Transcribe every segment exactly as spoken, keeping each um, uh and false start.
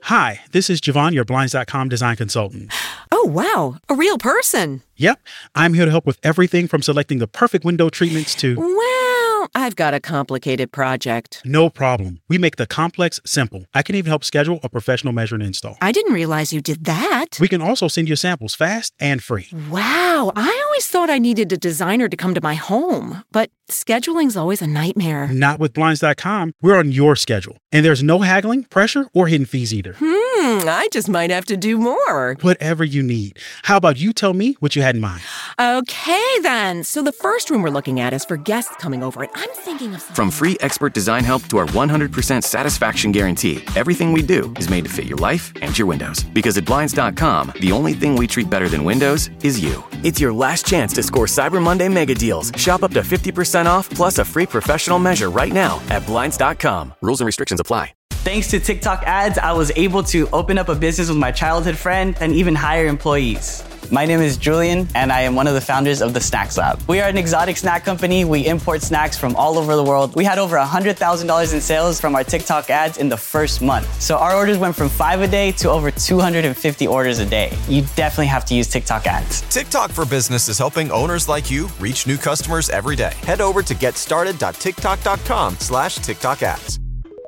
Hi, this is Javon, your Blinds dot com design consultant. Oh, wow. A real person. Yep. I'm here to help with everything from selecting the perfect window treatments to... Well, I've got a complicated project. No problem. We make the complex simple. I can even help schedule a professional measure and install. I didn't realize you did that. We can also send you samples fast and free. Wow. I always thought I needed a designer to come to my home, but scheduling's always a nightmare. Not with Blinds dot com. We're on your schedule. And there's no haggling, pressure, or hidden fees either. Hmm, I just might have to do more. Whatever you need. How about you tell me what you had in mind? Okay, then. So the first room we're looking at is for guests coming over, and I'm thinking of... From free expert design help to our one hundred percent satisfaction guarantee, everything we do is made to fit your life and your windows. Because at Blinds dot com, the only thing we treat better than windows is you. It's your last chance to score Cyber Monday mega deals. Shop up to fifty percent off plus a free professional measure right now at Blinds dot com. Rules and restrictions apply. Thanks to TikTok ads, I was able to open up a business with my childhood friend and even hire employees. My name is Julian, and I am one of the founders of the Snacks Lab. We are an exotic snack company. We import snacks from all over the world. We had over one hundred thousand dollars in sales from our TikTok ads in the first month. So our orders went from five a day to over two hundred fifty orders a day. You definitely have to use TikTok ads. TikTok for Business is helping owners like you reach new customers every day. Head over to getstarted.tiktok.com slash TikTok ads.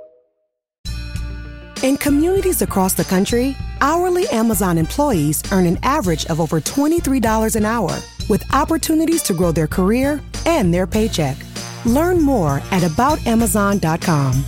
In communities across the country, hourly Amazon employees earn an average of over twenty-three dollars an hour, with opportunities to grow their career and their paycheck. Learn more at about amazon dot com.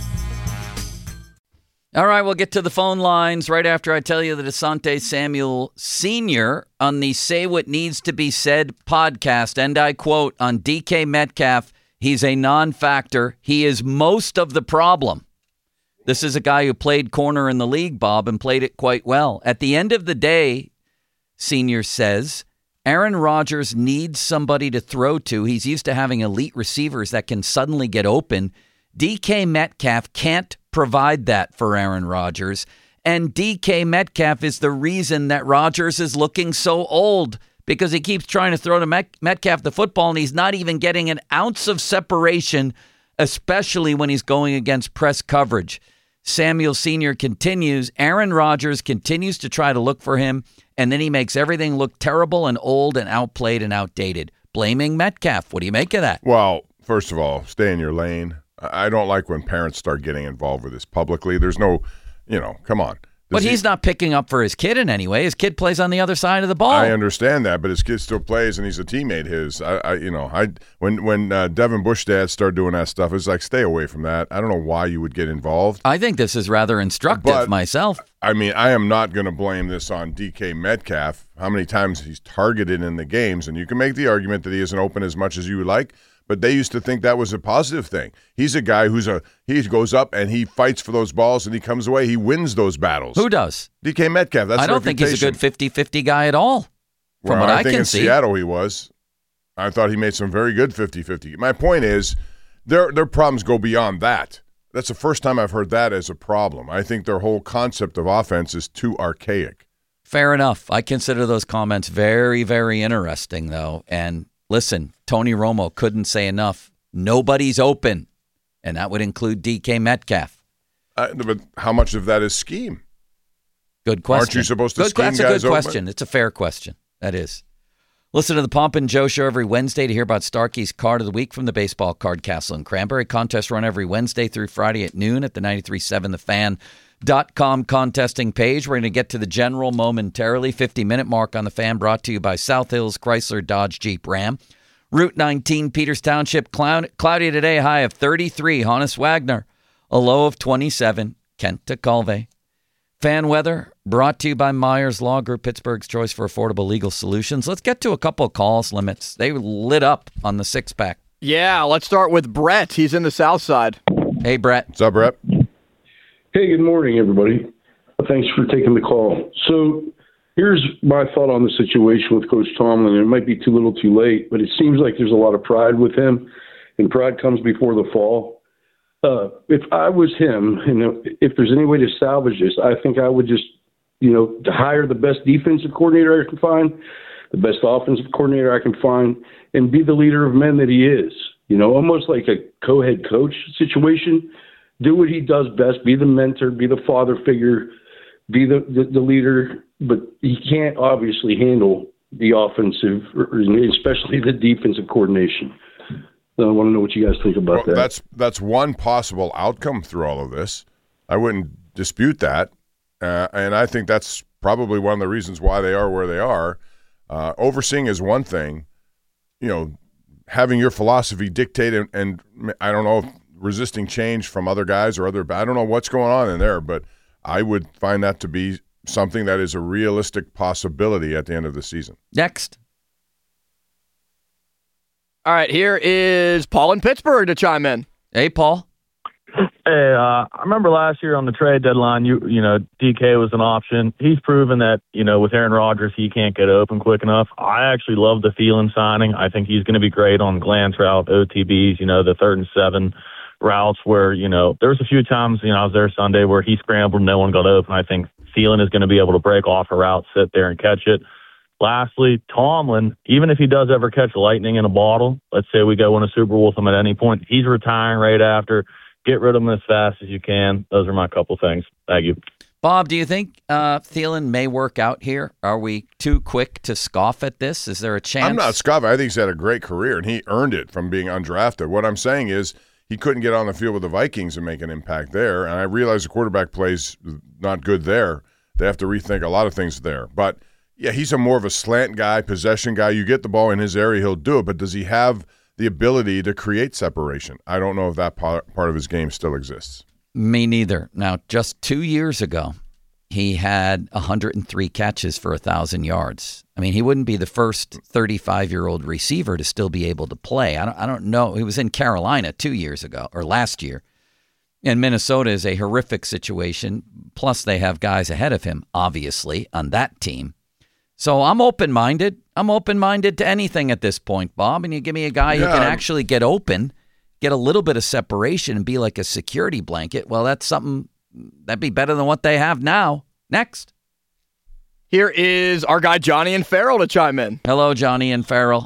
All right, we'll get to the phone lines right after I tell you that Asante Samuel Senior on the Say What Needs to Be Said podcast, and I quote, on D K Metcalf, he's a non-factor. He is most of the problem. This is a guy who played corner in the league, Bob, and played it quite well. At the end of the day, Senior says, Aaron Rodgers needs somebody to throw to. He's used to having elite receivers that can suddenly get open. D K Metcalf can't provide that for Aaron Rodgers. And D K Metcalf is the reason that Rodgers is looking so old, because he keeps trying to throw to Met- Metcalf the football, and he's not even getting an ounce of separation, especially when he's going against press coverage. Samuel Senior continues, Aaron Rodgers continues to try to look for him, and then he makes everything look terrible and old and outplayed and outdated. Blaming Metcalf. What do you make of that? Well, first of all, stay in your lane. I don't like when parents start getting involved with this publicly. There's no, you know, come on. But he's he, not picking up for his kid in any way. His kid plays on the other side of the ball. I understand that, but his kid still plays, and he's a teammate. His, I, I you know, I when when uh, Devin Bush dad started doing that stuff, it's like, stay away from that. I don't know why you would get involved. I think this is rather instructive but, myself. I mean, I am not going to blame this on D K Metcalf. How many times he's targeted in the games, and you can make the argument that he isn't open as much as you would like. But they used to think that was a positive thing. He's a guy who's a he goes up and he fights for those balls and he comes away. He wins those battles. Who does? D K Metcalf. That's I don't think he's a good fifty-fifty guy at all, from well, what I, I think can in see. Seattle he was. I thought he made some very good fifty-fifty. My point is, their their problems go beyond that. That's the first time I've heard that as a problem. I think their whole concept of offense is too archaic. Fair enough. I consider those comments very, very interesting, though. And listen, Tony Romo couldn't say enough. Nobody's open, and that would include D K Metcalf. Uh, but how much of that is scheme? Good question. Aren't you supposed to good, scheme That's a guys good open? question. It's a fair question. That is. Listen to the Pomp and Joe Show every Wednesday to hear about Starkey's Card of the Week from the Baseball Card Castle and Cranberry. Contest run every Wednesday through Friday at noon at the ninety-three point seven the fan dot com contesting page. We're going to get to the general momentarily. fifty-minute mark on the Fan brought to you by South Hills Chrysler Dodge Jeep Ram. Route nineteen, Peters Township, cloud, cloudy today, high of thirty-three. Honus Wagner, a low of twenty-seven. Kent to Colvey. Fan weather brought to you by Myers Law Group, Pittsburgh's choice for affordable legal solutions. Let's get to a couple of calls limits. They lit up on the six-pack. Yeah, let's start with Brett. He's in the South Side. Hey, Brett. What's up, Brett? Hey, good morning, everybody. Thanks for taking the call. So here's my thought on the situation with Coach Tomlin. It might be too little too late, but it seems like there's a lot of pride with him, and pride comes before the fall. Uh, if I was him, and if there's any way to salvage this, I think I would just, you know, hire the best defensive coordinator I can find, the best offensive coordinator I can find, and be the leader of men that he is. You know, almost like a co-head coach situation. Do what he does best. Be the mentor. Be the father figure. be the, the, the leader, but he can't obviously handle the offensive, especially the defensive coordination. So I want to know what you guys think about well, that. That's that's one possible outcome through all of this. I wouldn't dispute that, uh, and I think that's probably one of the reasons why they are where they are. Uh, overseeing is one thing, you know, having your philosophy dictate, and, and I don't know if resisting change from other guys or other, I don't know what's going on in there, but I would find that to be something that is a realistic possibility at the end of the season. Next. All right, here is Paul in Pittsburgh to chime in. Hey, Paul. Hey, uh, I remember last year on the trade deadline, you you know, D K was an option. He's proven that, you know, with Aaron Rodgers, he can't get open quick enough. I actually love the Thielen signing. I think he's going to be great on glance route, O T Bs, you know, the third and seven routes where, you know, there was a few times, you know, I was there Sunday where he scrambled, no one got open. I think Thielen is going to be able to break off a route, sit there and catch it. Lastly, Tomlin, even if he does ever catch lightning in a bottle, let's say we go win a Super Bowl with him at any point, he's retiring right after. Get rid of him as fast as you can. Those are my couple things. Thank you. Bob, do you think uh, Thielen may work out here? Are we too quick to scoff at this? Is there a chance? I'm not scoffing. I think he's had a great career, and he earned it from being undrafted. What I'm saying is he couldn't get on the field with the Vikings and make an impact there, and I realize the quarterback play's not good there. They have to rethink a lot of things there. But, yeah, he's a more of a slant guy, possession guy. You get the ball in his area, he'll do it. But does he have the ability to create separation? I don't know if that part of his game still exists. Me neither. Now, just two years ago, he had one hundred three catches for one thousand yards. I mean, he wouldn't be the first thirty-five-year-old receiver to still be able to play. I don't, I don't know. He was in Carolina two years ago, or last year. And Minnesota is a horrific situation. Plus, they have guys ahead of him, obviously, on that team. So I'm open-minded. I'm open-minded to anything at this point, Bob. And you give me a guy yeah, who can I'm, actually get open, get a little bit of separation, and be like a security blanket. Well, that's something that'd be better than what they have now. Next. Here is our guy Johnny and Farrell to chime in. Hello, Johnny and Farrell.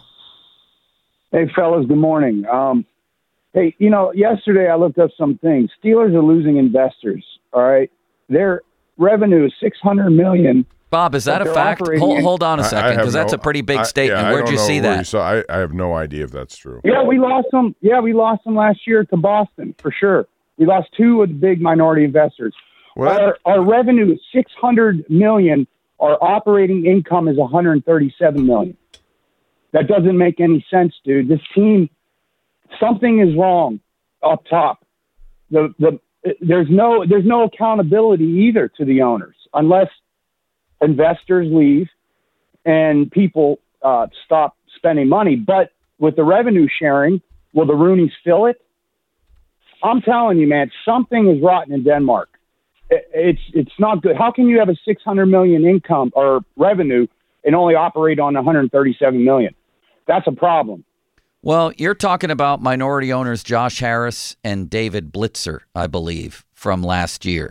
Hey, fellas. Good morning. Um, hey, you know, yesterday I looked up some things. Steelers are losing investors. All right, their revenue is six hundred million dollars. Bob, is that a fact? Hold, hold on a second, because that's no, a pretty big I, statement. Yeah, Where'd you see that? You saw, I, I have no idea if that's true. Yeah, we lost them. Yeah, we lost them last year to Boston, for sure. We lost two of the big minority investors. Well, our, our revenue is six hundred million dollars. Our operating income is one hundred thirty-seven million dollars. That doesn't make any sense, dude. This team, something is wrong up top. The the there's no there's no accountability either to the owners unless investors leave and people uh, stop spending money. But with the revenue sharing, will the Rooneys fill it? I'm telling you, man, something is rotten in Denmark. It, it's it's not good. How can you have a six hundred million income or revenue and only operate on one hundred thirty-seven million? That's a problem. Well, you're talking about minority owners Josh Harris and David Blitzer, I believe, from last year.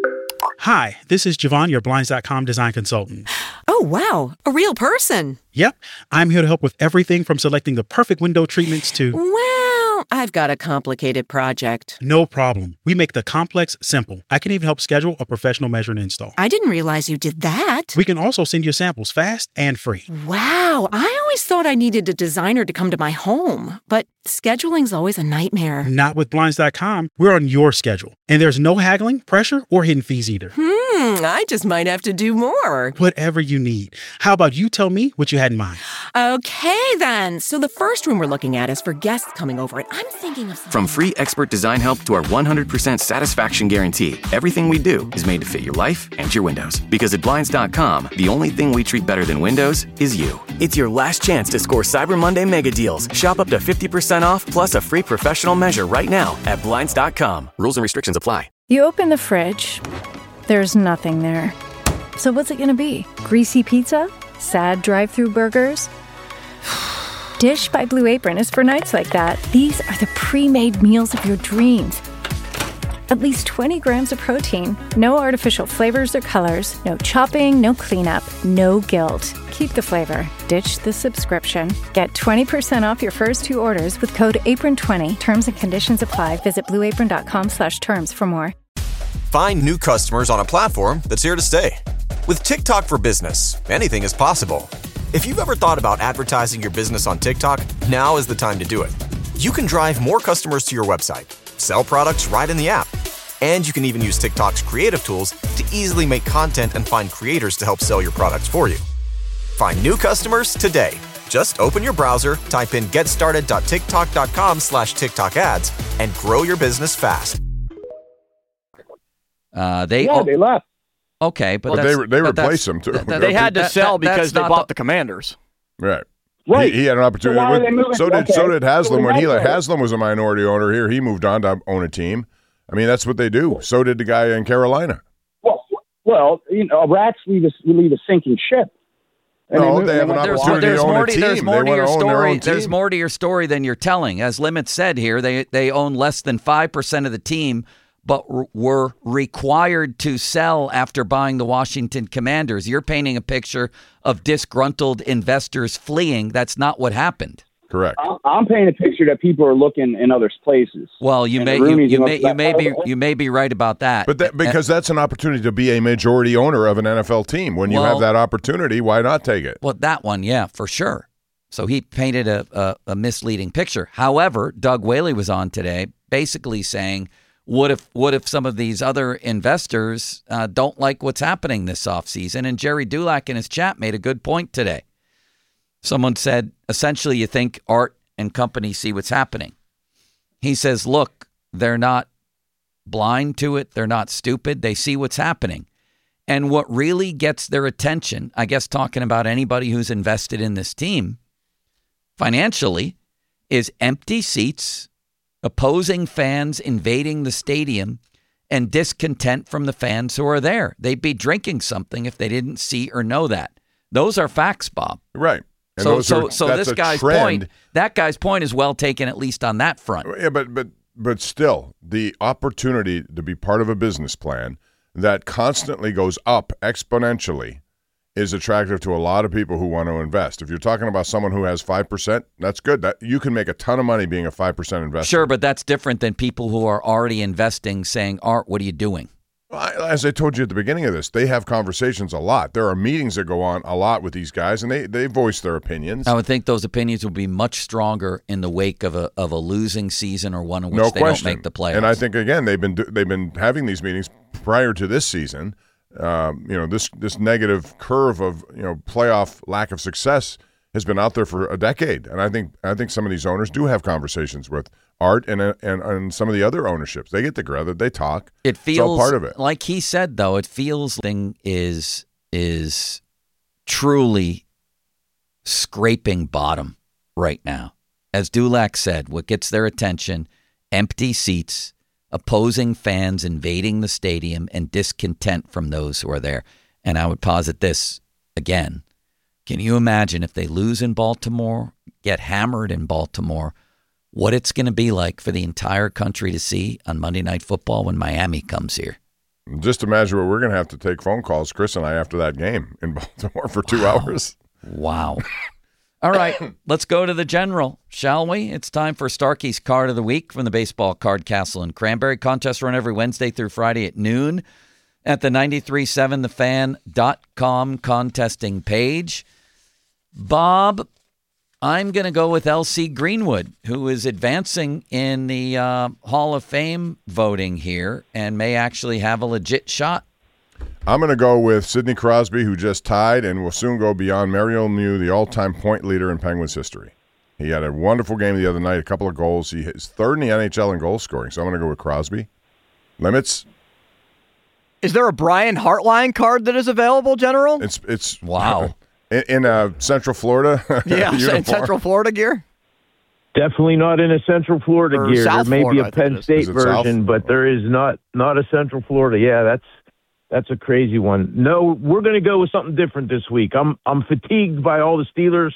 Hi, this is Javon, your Blinds dot com design consultant. Oh, wow. A real person. Yep. I'm here to help with everything from selecting the perfect window treatments to... Well, I've got a complicated project. No problem. We make the complex simple. I can even help schedule a professional measure and install. I didn't realize you did that. We can also send you samples fast and free. Wow. I always thought I needed a designer to come to my home, but scheduling's always a nightmare. Not with Blinds dot com. We're on your schedule. And there's no haggling, pressure, or hidden fees either. Hmm, I just might have to do more. Whatever you need. How about you tell me what you had in mind? Okay, then. So the first room we're looking at is for guests coming over, and I'm thinking of something. From free expert design help to our one hundred percent satisfaction guarantee, everything we do is made to fit your life and your windows. Because at Blinds dot com, the only thing we treat better than windows is you. It's your last chance to score Cyber Monday mega deals. Shop up to fifty percent off plus a free professional measure right now at Blinds dot com. Rules and restrictions apply. You open the fridge, there's nothing there. So what's it going to be? Greasy pizza? Sad drive-through burgers? Dish by Blue Apron is for nights like that. These are the pre-made meals of your dreams. At least twenty grams of protein, no artificial flavors or colors, no chopping, no cleanup, no guilt. Keep the flavor. Ditch the subscription. Get twenty percent off your first two orders with code apron twenty. Terms and conditions apply. Visit blue apron dot com slash terms for more. Find new customers on a platform that's here to stay. With TikTok for Business, anything is possible. If you've ever thought about advertising your business on TikTok, now is the time to do it. You can drive more customers to your website, sell products right in the app, and you can even use TikTok's creative tools to easily make content and find creators to help sell your products for you. Find new customers today. Just open your browser, type in getstarted.tiktok.com slash TikTok ads, and grow your business fast. Uh, they yeah, oh, they left. Okay, but well, that's, they they but replaced them too. That, that, they had to that, sell that, because they bought the, the Commanders. Right. Right. He, he had an opportunity. So, why are they moving? so did okay. so did Haslam so when he right. Haslam was a minority owner here. He moved on to own a team. I mean, that's what they do. So did the guy in Carolina. Well, well, you know, rats leave a, leave a sinking ship. And No, they, they have an went- opportunity there's to own more a to, team. there's more They to wanna your own their story. own There's team. more to your story than you're telling. As Limit said here, they they own less than five percent of the team, but r- were required to sell after buying the Washington Commanders. You're painting a picture of disgruntled investors fleeing. That's not what happened. Correct. I'm, I'm painting a picture that people are looking in other places. Well, you And may the you, Rooneys you and may those- you may be you may be right about that. But that, because that's an opportunity to be a majority owner of an N F L team. When you Well- have that opportunity, why not take it? Well, that one, yeah, for sure. So he painted a, a, a misleading picture. However, Doug Whaley was on today basically saying, what if what if some of these other investors uh, don't like what's happening this offseason? And Jerry Dulac in his chat made a good point today. Someone said, essentially, you think Art and company see what's happening. He says, look, they're not blind to it. They're not stupid. They see what's happening. And what really gets their attention, I guess talking about anybody who's invested in this team financially, is empty seats, opposing fans invading the stadium, and discontent from the fans who are there. They'd be drinking something if they didn't see or know that. Those are facts, Bob. Right. And so those so are- so that's this a guy's trend. point, that guy's point is well taken, at least on that front. Yeah, but but but still, the opportunity to be part of a business plan that constantly goes up exponentially is attractive to a lot of people who want to invest. If you're talking about someone who has five percent, that's good. That you can make a ton of money being a five percent investor. Sure, but that's different than people who are already investing saying, Art, what are you doing? Well, I- As I told you at the beginning of this, they have conversations a lot. There are meetings that go on a lot with these guys, and they, they voice their opinions. I would think those opinions will be much stronger in the wake of a of a losing season or one in which No they question. don't make the playoffs. And I think again they've been do- they've been having these meetings prior to this season. Um, you know, this this negative curve of you know playoff lack of success has been out there for a decade, and I think I think some of these owners do have conversations with Art and and, and some of the other ownerships. They get together, they talk. It feels it's all part of it. like he said, though. It feels thing is is truly scraping bottom right now. As Dulac said, what gets their attention: empty seats, opposing fans invading the stadium, and discontent from those who are there. And I would posit this again. Can you imagine if they lose in Baltimore, get hammered in Baltimore, what it's going to be like for the entire country to see on Monday Night Football when Miami comes here? Just imagine what we're going to have to take phone calls, Chris and I, after that game in Baltimore for two Wow. hours. Wow. All right, let's go to the general, shall we? It's time for Starkey's Card of the Week from the Baseball Card Castle in Cranberry. Contests run every Wednesday through Friday at noon at the ninety-three point seven the fan dot com contesting page. Bob, I'm going to go with L C Greenwood, who is advancing in the uh, Hall of Fame voting here and may actually have a legit shot. I'm going to go with Sidney Crosby, who just tied and will soon go beyond Mario Lemieux, the all-time point leader in Penguins history. He had a wonderful game the other night, a couple of goals. He is third in the N H L in goal scoring, so I'm going to go with Crosby. Limits? Is there a Brian Hartline card that is available, General? It's it's wow. In, in uh, Central Florida, Yeah, in uniform. Central Florida gear? Definitely not in a Central Florida Or gear. South there may Florida, be I a think it Penn is. State Is it South? version, but there is not not a Central Florida. Yeah, that's that's a crazy one. No, we're going to go with something different this week. I'm I'm fatigued by all the Steelers.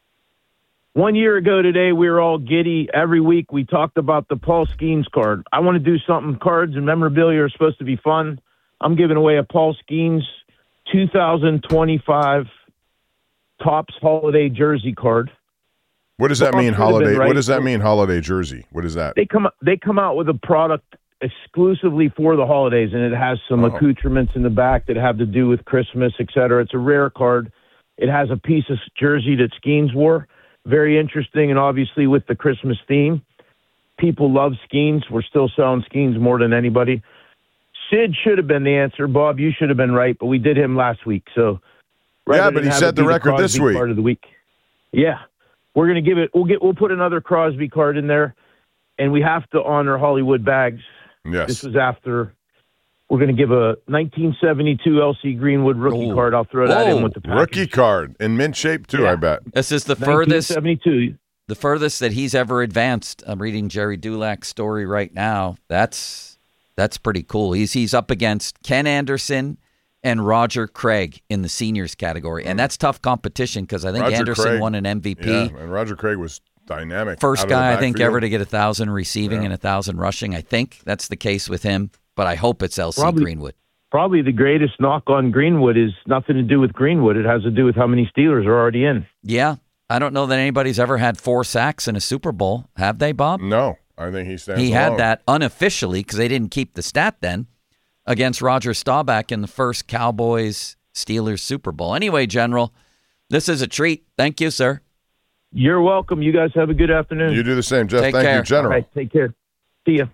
One year ago today, we were all giddy. Every week we talked about the Paul Skeens card. I want to do something. Cards and memorabilia are supposed to be fun. I'm giving away a Paul Skeens two thousand twenty-five Topps holiday jersey card. What does that Well, mean, could have been holiday? right. What does that mean, holiday jersey? What is that? They come they come out with a product exclusively for the holidays, and it has some Oh. accoutrements in the back that have to do with Christmas, et cetera. It's a rare card. It has a piece of jersey that Skeens wore. Very interesting, and obviously with the Christmas theme. People love Skeens. We're still selling Skeens more than anybody. Sid should have been the answer. Bob, you should have been right, but we did him last week. So Yeah, rather but than he have set it the be record this Crosby week. Card of the week. Yeah, we're gonna give it. We'll get. We'll put another Crosby card in there, and we have to honor Hollywood Bags. Yes. This was after. We're going to give a nineteen seventy-two L C Greenwood rookie Ooh. card. I'll throw that in with the package. Rookie card in mint shape too, Yeah. I bet. This is the furthest nineteen seventy-two. the furthest that he's ever advanced. I'm reading Jerry Dulac's story right now. That's that's pretty cool. He's he's up against Ken Anderson and Roger Craig in the seniors category, and that's tough competition because I think Roger Anderson Craig, won an M V P. Yeah, and Roger Craig was dynamic. First out of the guy I think backfield. ever to get a thousand receiving Yeah. and a thousand rushing. I think that's the case with him, but I hope it's L C Probably- Greenwood. Probably the greatest knock on Greenwood is nothing to do with Greenwood. It has to do with how many Steelers are already in. Yeah, I don't know that anybody's ever had four sacks in a Super Bowl. Have they, Bob? No, I think he stands He alone. had that unofficially because they didn't keep the stat then against Roger Staubach in the first Cowboys Steelers Super Bowl. Anyway, General, this is a treat. Thank you, sir. You're welcome. You guys have a good afternoon. You do the same, Jeff. Take Thank care. you, General. All right, take care. See ya.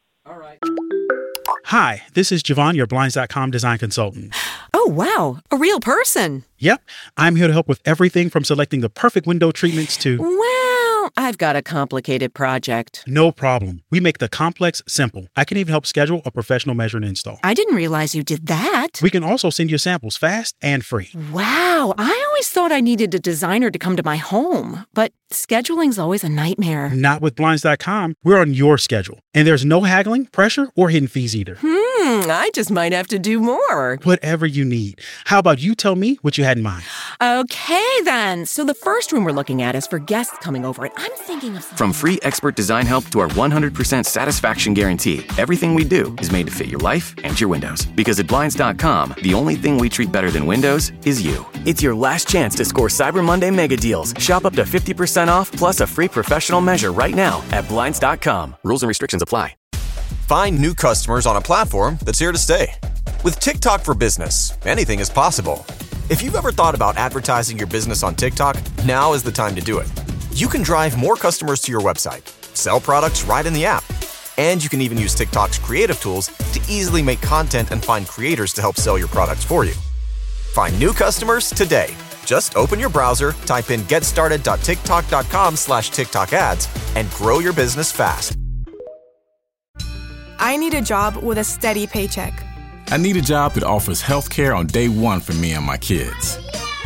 Hi, this is Javon, your Blinds dot com design consultant. Oh, wow. A real person. Yep, I'm here to help with everything from selecting the perfect window treatments to... Well, I've got a complicated project. No problem. We make the complex simple. I can even help schedule a professional measure and install. I didn't realize you did that. We can also send you samples fast and free. Wow. I always thought I needed a designer to come to my home, but scheduling's always a nightmare. Not with Blinds dot com. We're on your schedule. And there's no haggling, pressure, or hidden fees either. Hmm, I just might have to do more. Whatever you need. How about you tell me what you had in mind? Okay, then. So the first room we're looking at is for guests coming over, and I'm thinking of something. From free expert design help to our one hundred percent satisfaction guarantee, everything we do is made to fit your life and your windows. Because at Blinds dot com, the only thing we treat better than windows is you. It's your last chance to score Cyber Monday mega deals. Shop up to fifty percent off plus a free professional measure right now at Blinds dot com. Rules and restrictions apply. Find new customers on a platform that's here to stay. With TikTok for Business, anything is possible. If you've ever thought about advertising your business on TikTok, now is the time to do it. You can drive more customers to your website, sell products right in the app, and you can even use TikTok's creative tools to easily make content and find creators to help sell your products for you. Find new customers today. Just open your browser, type in getstarted.tiktok.com slash TikTok ads, and grow your business fast. I need a job with a steady paycheck. I need a job that offers health care on day one for me and my kids.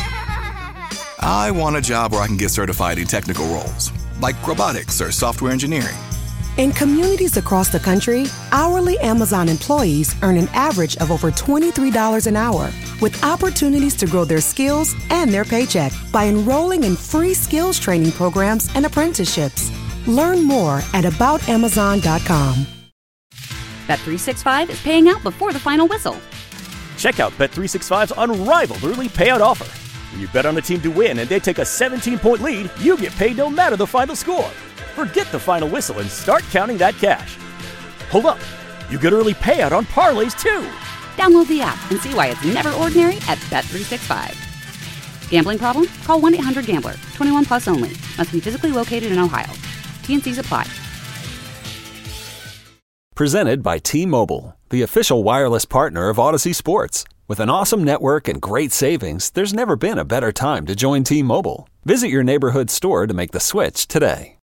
I want a job where I can get certified in technical roles, like robotics or software engineering. In communities across the country, hourly Amazon employees earn an average of over twenty-three dollars an hour, with opportunities to grow their skills and their paycheck by enrolling in free skills training programs and apprenticeships. Learn more at about amazon dot com. Bet three sixty-five is paying out before the final whistle. Check out Bet three sixty-five's unrivaled early payout offer. When you bet on a team to win and they take a seventeen-point lead, you get paid no matter the final score. Forget the final whistle and start counting that cash. Hold up. You get early payout on parlays, too. Download the app and see why it's never ordinary at Bet three sixty-five. Gambling problem? Call one eight hundred gambler. twenty-one plus only. Must be physically located in Ohio. T and Cs apply. Presented by T-Mobile, the official wireless partner of Odyssey Sports. With an awesome network and great savings, there's never been a better time to join T-Mobile. Visit your neighborhood store to make the switch today.